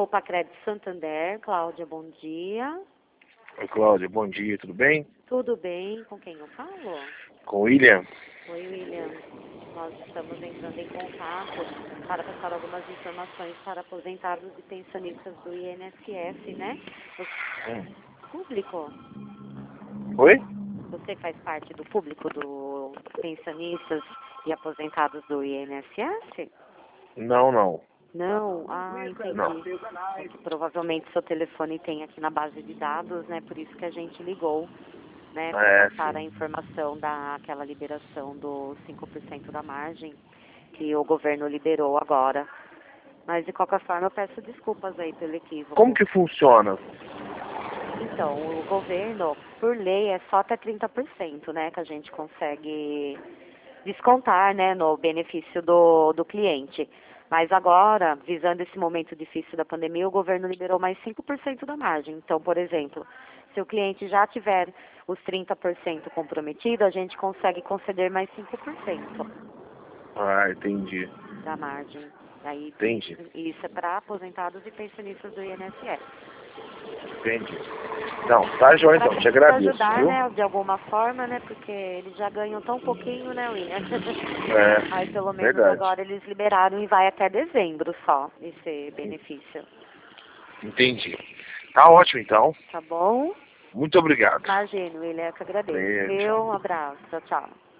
Poupa Crédito Santander, Cláudia, bom dia. Oi, Cláudia, bom dia, tudo bem? Tudo bem? Com quem eu falo? Com o William? Oi, William. Nós estamos entrando em contato para passar algumas informações para aposentados e pensionistas do INSS, né? Público. Oi? Você faz parte do público do pensionistas e aposentados do INSS? Não. Não? Ah, Não. entendi. É que provavelmente seu telefone tem aqui na base de dados, né? Por isso que a gente ligou, né? Para passar a Sim. informação daquela liberação do 5% da margem que o governo liberou agora. Mas, de qualquer forma, eu peço desculpas aí pelo equívoco. Como que funciona? Então, o governo, por lei, é só até 30%, né? Que a gente consegue descontar, né? No benefício do cliente. Mas agora, visando esse momento difícil da pandemia, o governo liberou mais 5% da margem. Então, por exemplo, se o cliente já tiver os 30% comprometido, a gente consegue conceder mais 5% Ah, entendi. da margem. Aí, Entendi. isso é para aposentados e pensionistas do INSS. Entendi. Não, tá joia então, te agradeço, Ajudar, viu? né, de alguma forma, né, porque eles já ganham tão pouquinho, né, William? Aí, pelo menos, Verdade. agora eles liberaram e vai até dezembro só, esse benefício. Entendi. Tá ótimo então. Tá bom? Muito obrigado. Imagino, William, eu que agradeço. Beijo. Viu? Um abraço. Tchau, tchau.